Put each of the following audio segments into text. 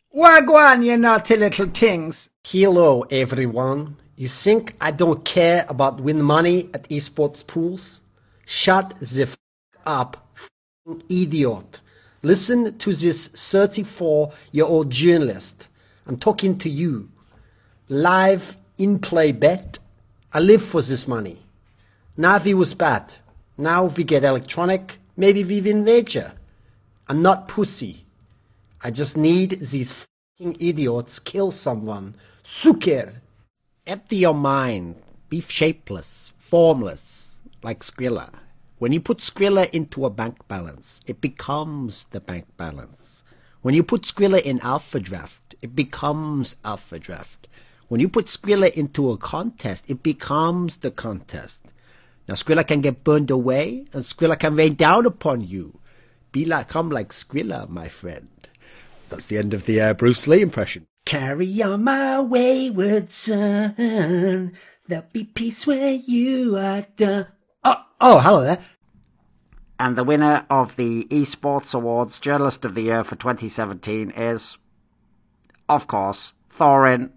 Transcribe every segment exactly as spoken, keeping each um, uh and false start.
Wagwan, you naughty little things. Hello, everyone. You think I don't care about win money at esports pools? Shut the f*** up, f***ing idiot. Listen to this thirty-four-year-old journalist. I'm talking to you. Live in-play bet. I live for this money. Now we was bad. Now we get electronic. Maybe we win wager. I'm not pussy. I just need these f***ing idiots kill someone. Suker. Empty your mind. Be shapeless, formless, like Skrilla. When you put Skrilla into a bank balance, it becomes the bank balance. When you put Skrilla in Alpha Draft, it becomes Alpha Draft. When you put Skrilla into a contest, it becomes the contest. Now Skrilla can get burned away, and Skrilla can rain down upon you. Be like, come like Skrilla, my friend. That's the end of the uh, Bruce Lee impression. Carry on my wayward son. There'll be peace when you are done. Oh, oh, hello there. And the winner of the Esports Awards Journalist of the Year for twenty seventeen is, of course, Thorin.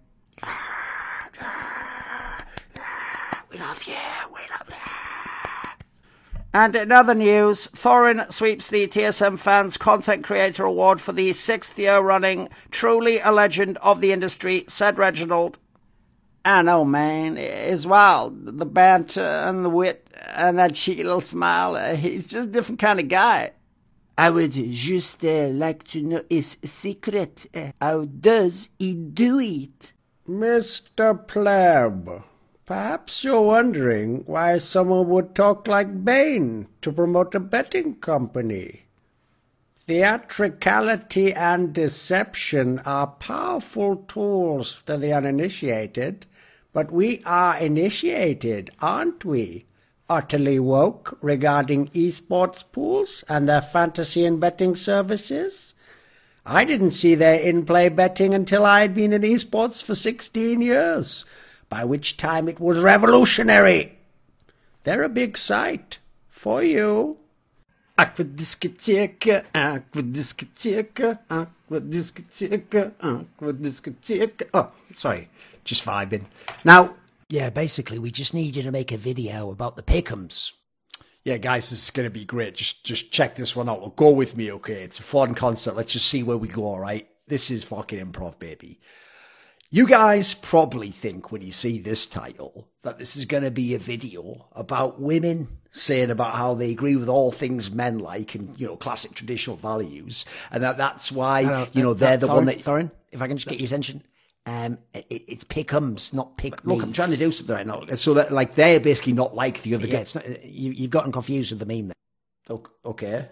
We love you, we love you. And in other news, Thorin sweeps the T S M Fans Content Creator Award for the sixth year running. Truly a legend of the industry, said Reginald. I know, man, as well. The banter and the wit and that cheeky little smile. Uh, he's just a different kind of guy. I would just uh, like to know his secret. Uh, how does he do it? Mister Pleb, perhaps you're wondering why someone would talk like Bane to promote a betting company. Theatricality and deception are powerful tools to the uninitiated, but we are initiated, aren't we? Utterly woke regarding esports pools and their fantasy and betting services. I didn't see their in-play betting until I had been in esports for sixteen years, by which time it was revolutionary. They're a big site. For you. Aquadiscoteca, aquadiscoteca, aquadiscoteca, aquadiscoteca. Oh, sorry, just vibing. Now, yeah, basically, we just need you to make a video about the pick'ems. Yeah, guys, this is going to be great. Just just check this one out. Go with me, okay? It's a fun concept. Let's just see where we go, all right? This is fucking improv, baby. You guys probably think when you see this title that this is going to be a video about women saying about how they agree with all things men like and, you know, classic traditional values. And that that's why, no, no, you know, no, they're the Thorin, one that... Thorin, if I can just get your attention. Um, it, it's pick'ems, not pick Look, I'm trying to do something right now. So that, like, they're basically not like the other yeah, guys. not, you, you've gotten confused with the meme there. Okay.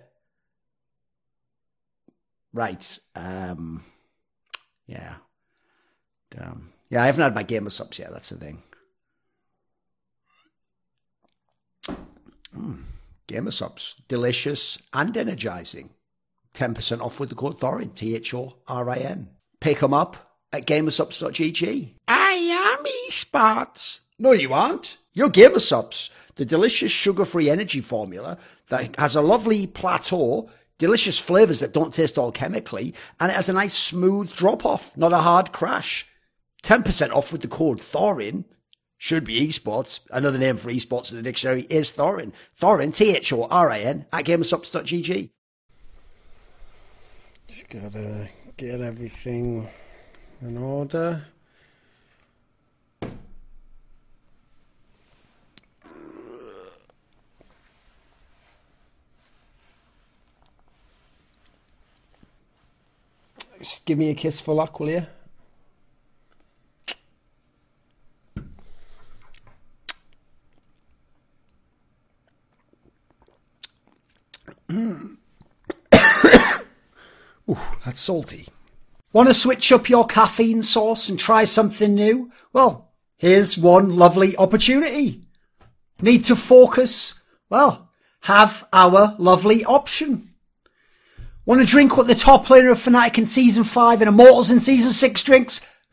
Right. Um, yeah. Damn. Yeah, I haven't had my gamer subs yet. That's the thing. Mm. Gamer subs. Delicious and energizing. ten percent off with the code Thorin. T H O R I N. Pick them up at gamersubs dot g g. I am esports. No, you aren't. You're Gamersubs, the delicious sugar-free energy formula that has a lovely plateau, delicious flavors that don't taste all chemically, and it has a nice smooth drop-off, not a hard crash. ten percent off with the code Thorin. Should be esports. Another name for esports in the dictionary is Thorin. Thorin, T H O R I N, at gamersubs dot g g. Just gotta get everything in order. Just give me a kiss for luck, will you? Ooh, that's salty. Want to switch up your caffeine source and try something new? Well, here's one lovely opportunity. Need to focus? Well, have our lovely option. Want to drink what the top laner of Fnatic in Season five and Immortals in Season six drinks?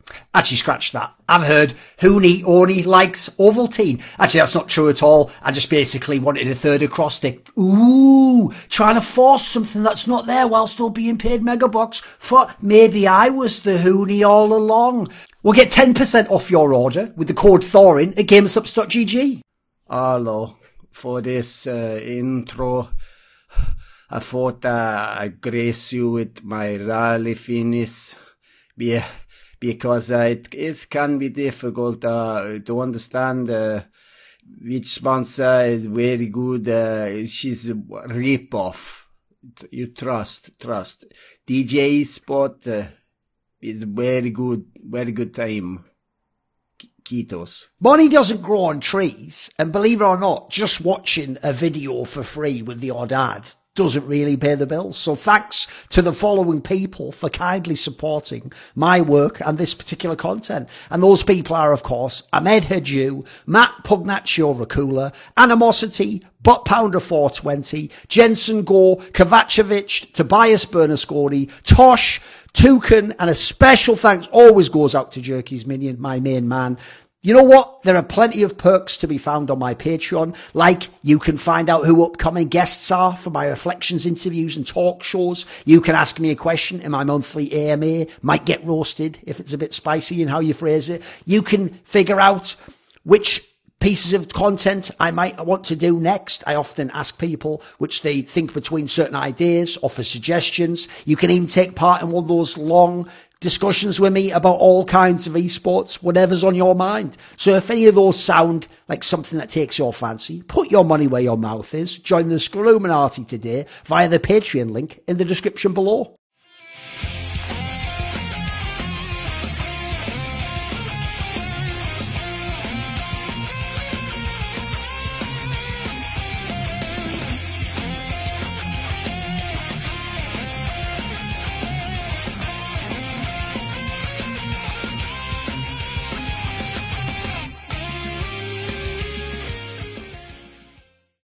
Actually, scratch that. I've heard Hooney only likes Ovaltine. Actually, that's not true at all. I just basically wanted a third acrostic. Ooh, trying to force something that's not there while still being paid megabucks for maybe I was the Hooney all along. We'll get ten percent off your order with the code Thorin at gamersubs dot g g. Hello. For this uh, intro, I thought uh, I'd grace you with my rally finish. Yeah. Because uh, it it can be difficult uh, to understand uh, which sponsor is very good. Uh, she's a rip-off. You trust, trust. D J Spot uh, is very good, very good time. Kitos. Money doesn't grow on trees, and believe it or not, just watching a video for free with the odd ad doesn't really pay the bills. So thanks to the following people for kindly supporting my work and this particular content. And those people are, of course, Ahmed Hadju, Matt Pugnaccio Racula, Animosity, Butt Pounder four twenty, Jensen Gore, Kovacevic, Tobias Bernasconi, Tosh, Toucan, and a special thanks always goes out to Jerky's Minion, my main man. You know what? There are plenty of perks to be found on my Patreon, like you can find out who upcoming guests are for my Reflections interviews and talk shows. You can ask me a question in my monthly A M A, might get roasted if it's a bit spicy in how you phrase it. You can figure out which pieces of content I might want to do next. I often ask people which they think between certain ideas, offer suggestions. You can even take part in one of those long discussions with me about all kinds of esports, whatever's on your mind. So if any of those sound like something that takes your fancy, put your money where your mouth is. Join the Skluminati today via the Patreon link in the description below.